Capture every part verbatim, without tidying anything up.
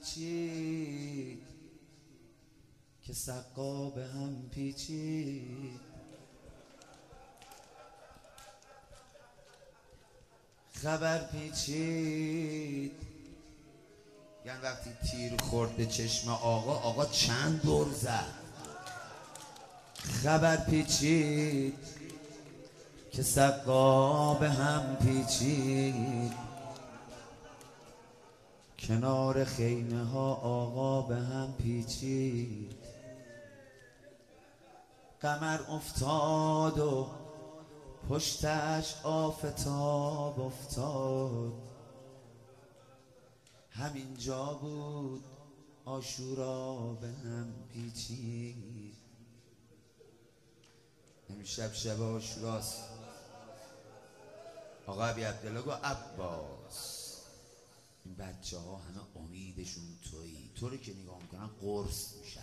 پیچید که سقا به هم پیچید. خبر پیچید یعنی وقتی تیر خورد به چشم آقا، آقا چند دور زد. خبر پیچید که سقا به هم پیچید. کنار خیمه ها آقا به هم پیچید. قمر افتاد و پشتش آفتاب افتاد. همینجا بود عاشورا به هم پیچید. امشب شب عاشوراست. آقا ابی عبدالله گو عباس این بچه ها همه امیدشون تویی، تو رو که نگاه میکنن قرص میشن.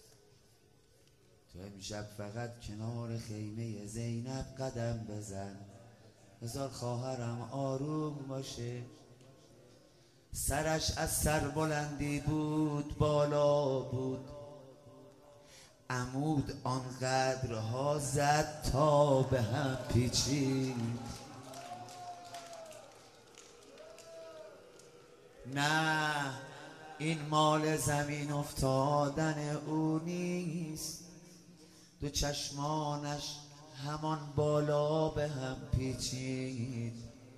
تو امشب فقط کنار خیمه زینب قدم بزن، بذار خواهرم آروم باشه. سرش از سر بلندی بود بالا بود، عمود آنقدرها زد تا به هم پیچید. نه این مال زمین افتادن او نیست، دو چشمانش همان بالا به هم پیچید.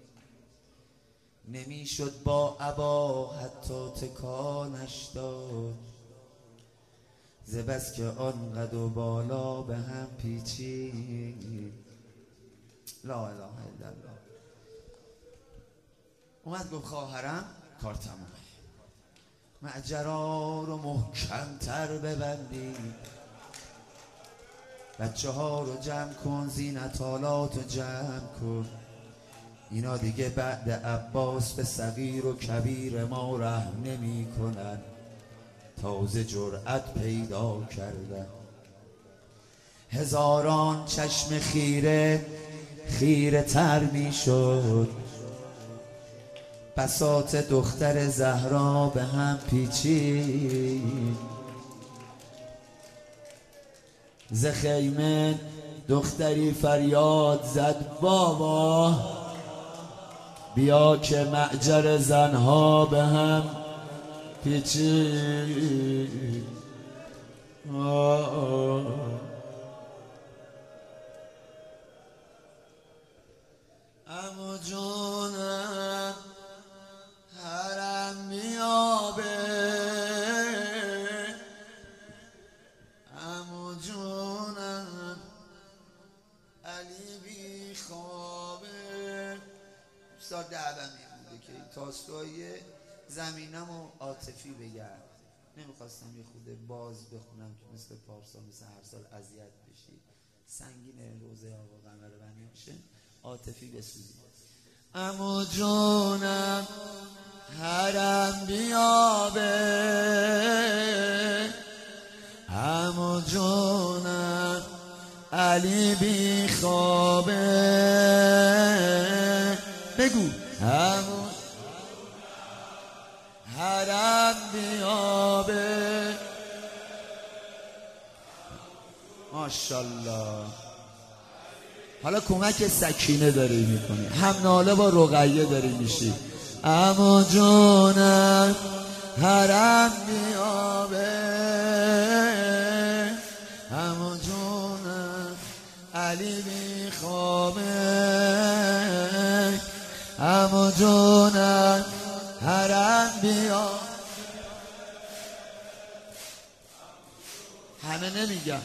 نمیشد با عبا حتی تکانش داد، ز بس که آنقدر بالا به هم پیچید. لا اله الا الله. اومد گفت خواهرم کار تمومه، معجرا رو محکم تر ببندید، بچه ها رو جمع کن، زینتالات رو جمع کن. اینا دیگه بعد عباس به صغیر و کبیر ما رحم نمی کنن، تازه جرأت پیدا کردن. هزاران چشم خیره خیره تر می شد، بساط دختر زهرا به هم پیچید. ز خیمه دختری فریاد زد بابا، بیا که معجر زنها به هم پیچید. عمو جونم حرم بیابه، عمو جونم علی بی خوابه. استاد دعومی بوده که تاستای زمینم و عاطفی بگرد. نمیخواستم یه خود باز بخونم که مثل پارسال مثل هر سال اذیت بشی. سنگین روزه آقا قمر بنی باشه، عاطفی بسوزی. عمو جونم حرم بیابه، عمو جونم علی بی خوابه. بگو عمو حرم بیابه. ماشاءالله. حالا کمک سکینه داری میکنی، هم ناله با رقیه داری میشی. عمو جونم حرم بیابه، عمو جونم علی بی خوابه، عمو جونم حرم بیا. همه نمیگم.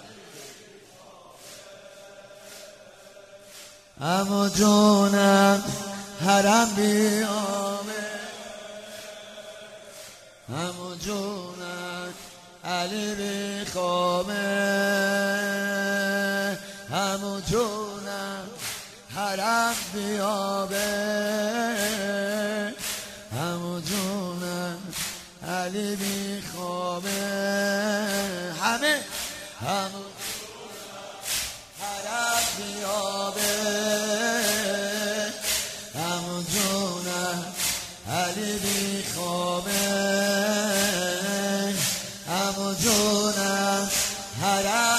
عمو جونم حرم بیامه، عمو جونم علی بی خوابه، عمو جونم حرم بیابه، عمو جونم علی بی خوابه. همه عمو حرم بیابه، عمو جونم علی بی خوابه.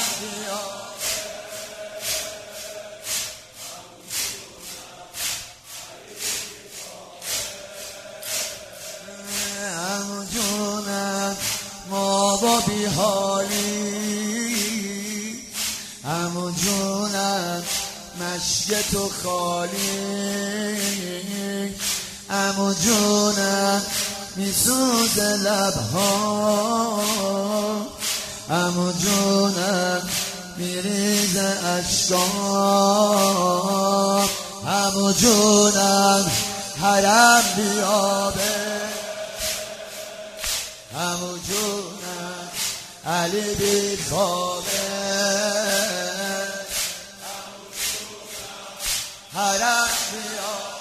عمو جونم ما با بی حالی، عمو جونم مشک تو خالی، عمو جونم میسوز لبها، عمو جونم میریز اشکام، عمو جونم حرم بیابه، عمو جونم علی بی خوابه، حرم بیابه،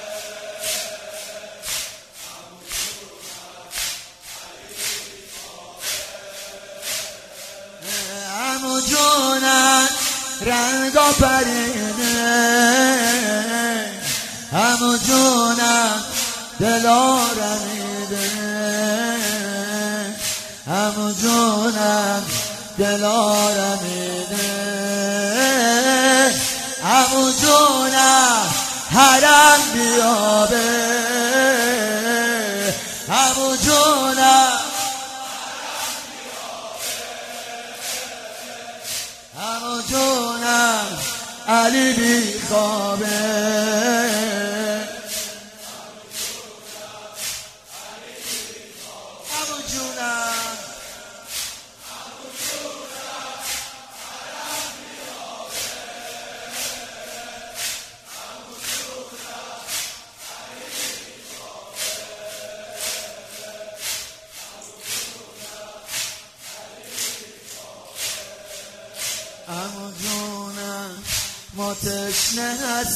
عمو جونم رنگ آفرینه، عمو جونم دل آرمیده، عمو جونم دل آرمیده، عمو جونم حرم بیابه، عمو جونم عمو جونم علی بی خوابه، عمو جونم عمو جونم ما تشنه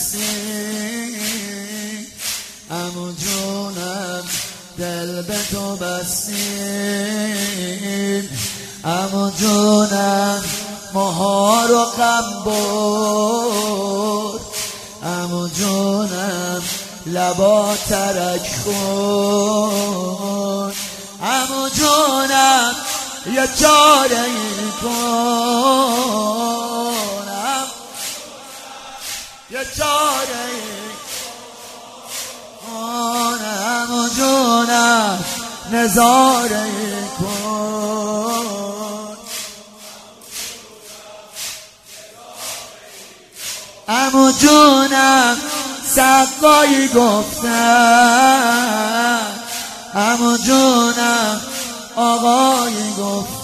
هستیم، عمو جونم دل به تو بستیم، عمو جونم ماها رو غم برد، عمو جونم لبا ترک خورد، عمو جونم یه چاره ای کنم، یه چاره ای کنم، عمو جونم نظاره ای کن، عمو جونم سقایی گفتن، عمو جونم آقایی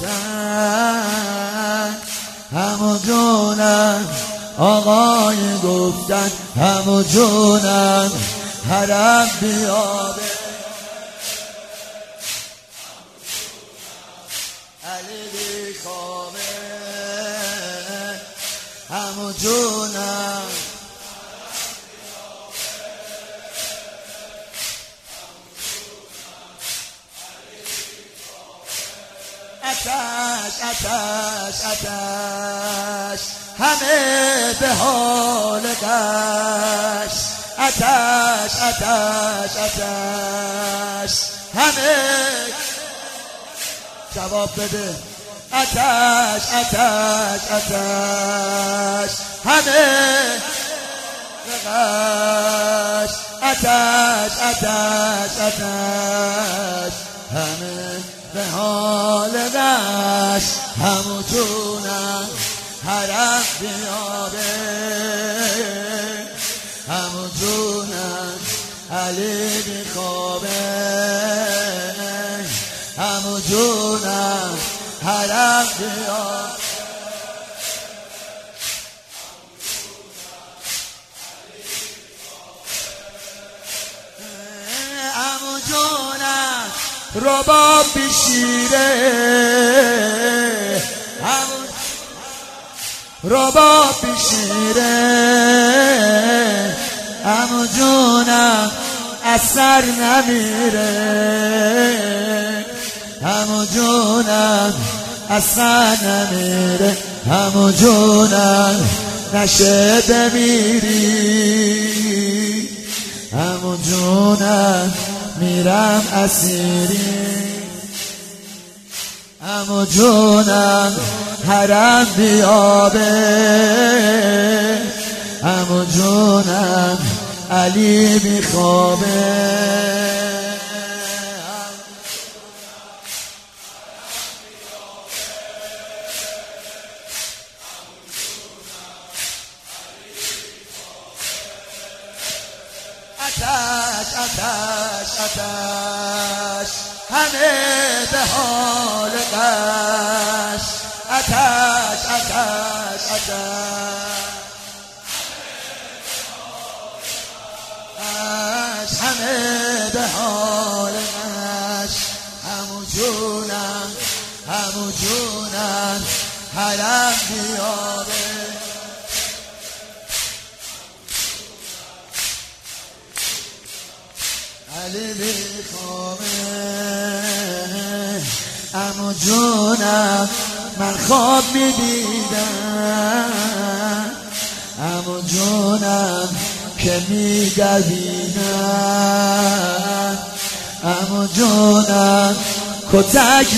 گفتن، عمو جونم آقایی گفتن، عمو جونم حرم بیابه، علی بی خوابه، عمو جونم آتش آتش آتش همه به حال غش، آتش آتش آتش همه جواب بده، آتش آتش آتش همه به غش، آتش آتش آتش همه به حال غش، عمو جونم حرم بیابه، عمو جونم علی بی خوابه، عمو جونم حرم بیابه، عمو جونم رباب بشیره، عمو رباب بشیره، عمو جونم اثر نمیره، عمو جونم اثر نمیره، عمو جونم نشه بمیری، عمو جونم میرم اسیری، عمو جونم حرم بیابه عمو جونم علی میخوابه آتش آتش آتش همه به حال غش آتش آتش آتش همه به حال غش عمو جونم عمو جونم حرم بیابه علی بیخوابه عمو جونم من خواب میدیدم عمو جونم که میدویدم عمو جونم کتک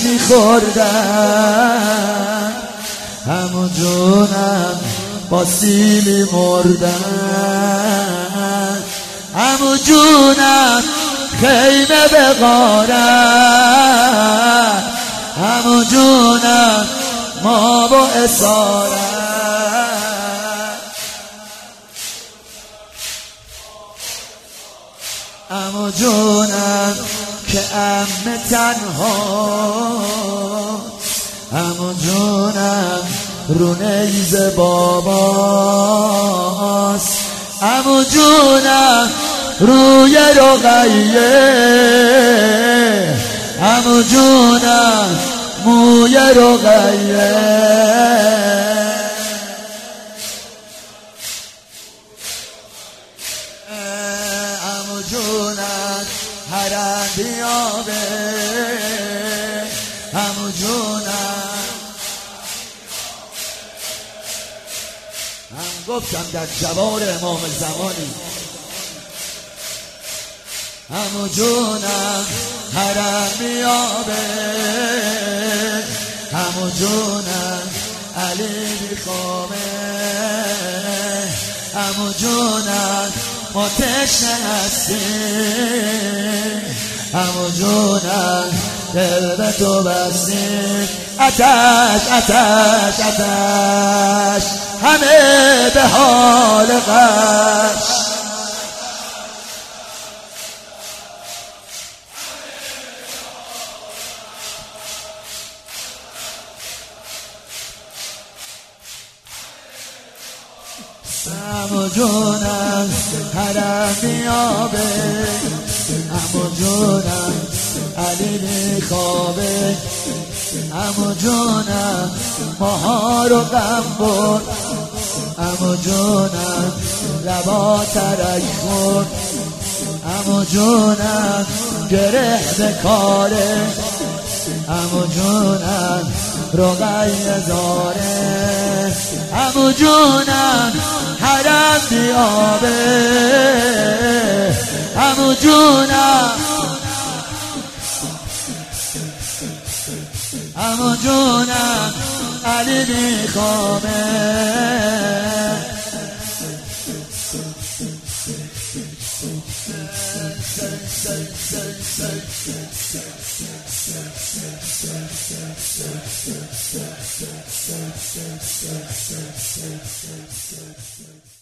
میخوردم عمو جونم با سیلی مردم عمو جونم خیمه به غارت عمو جونم ما با اسارت عمو جونم که عمه تنها عمو جونم رو نیز باباست عمو جونم روی رقیه عمو جونم موی رقیه عمو جونم حرم بیابه عمو جونم هم گفتم در جوار امام زمانی عمو جونم حرم بیابه عمو جونم علی بیخوابه عمو جونم ما تشنه هستیم عمو جونم دل به تو بستیم آتش آتش آتش همه به حال غش عمو جونم حرم بیابه عمو جونم علی میخوابه عمو جونم ماها رو غم برد عمو جونم لبا ترک خورد عمو جونم گره به کاره عمو جونم رقیه زاره عمو جونم حرم بیابه عمو جونم عمو جونم علی میخوابه Thank you.